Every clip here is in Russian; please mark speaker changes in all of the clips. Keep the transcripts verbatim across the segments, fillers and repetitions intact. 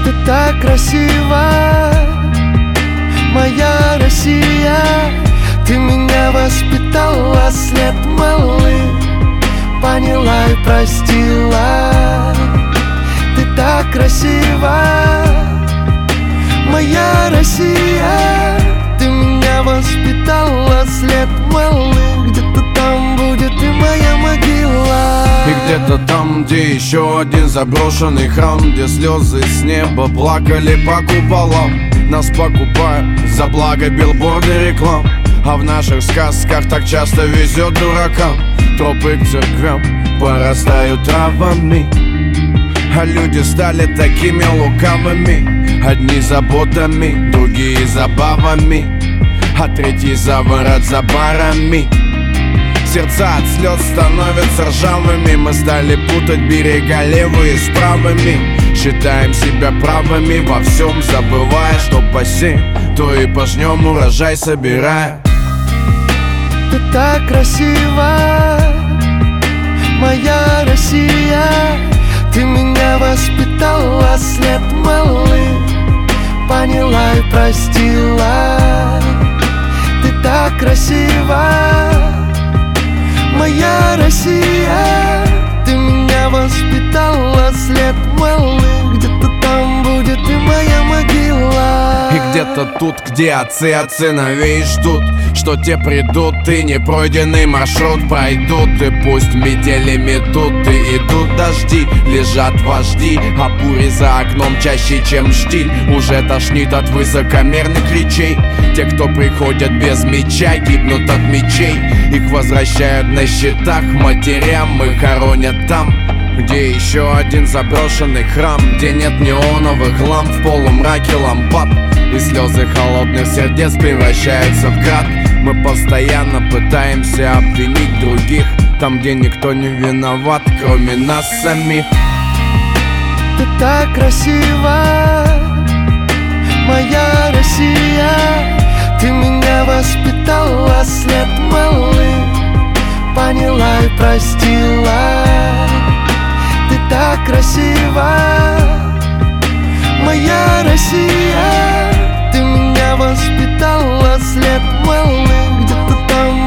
Speaker 1: Ты так красива, моя Россия. Ты меня воспитала с лет малых, поняла и простила. Ты так красива, моя Россия. Ты меня воспитала с лет малых. Где-то там будет и моя могила.
Speaker 2: И где-то там, где еще один заброшенный храм, где слезы с неба плакали по куполам. Нас покупают за благо билборды реклам, а в наших сказках так часто везет дуракам. Тропы к церквям порастают травами, а люди стали такими лукавыми. Одни заботами, другие забавами, а третьи заворот за барами. Сердца от слез становятся ржавыми. Мы стали путать берега левые с правыми. Считаем себя правыми во всем, забывая, что посеем, то и пожнем урожай собирая.
Speaker 1: Ты так красива, моя Россия. Ты меня воспитала с лет малых, поняла и простила. Ты так красива, моя Россия. Ты меня воспитала с лет малых. Где-то там будет и моя могила.
Speaker 2: И где-то тут, где отцы от сыновей ждут, что те придут и непройденный маршрут пройдут. И пусть метели метут и идут дожди, лежат вожди, а бури за окном чаще, чем штиль. Уже тошнит от высокомерных речей. Те, кто приходят без меча, гибнут от мечей. Их возвращают на счетах матерям и хоронят там, где еще один заброшенный храм, где нет неоновых ламп в полумраке лампад, и слезы холодных сердец превращаются в град. Мы постоянно пытаемся обвинить других там, где никто не виноват, кроме нас самих.
Speaker 1: Ты так красива, моя Россия. Ты меня воспитала с лет малых, поняла и простила. Ты так красива, моя Россия. Ты меня воспитала с лет малых. Где-то там.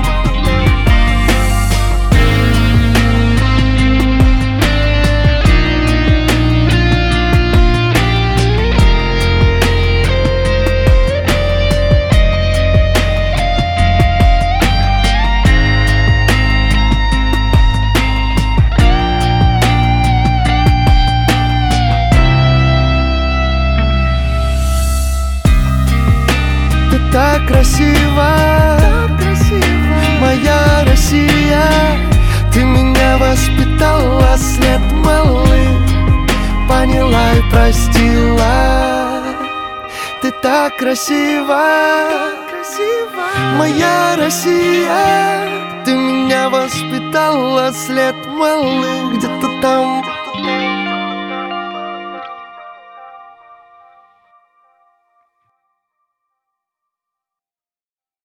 Speaker 1: Так красива, так красива, моя Россия. Ты меня воспитала с лет малых, поняла и простила. Ты так красива, так красива, моя Россия. Ты меня воспитала с лет малых. Где-то там.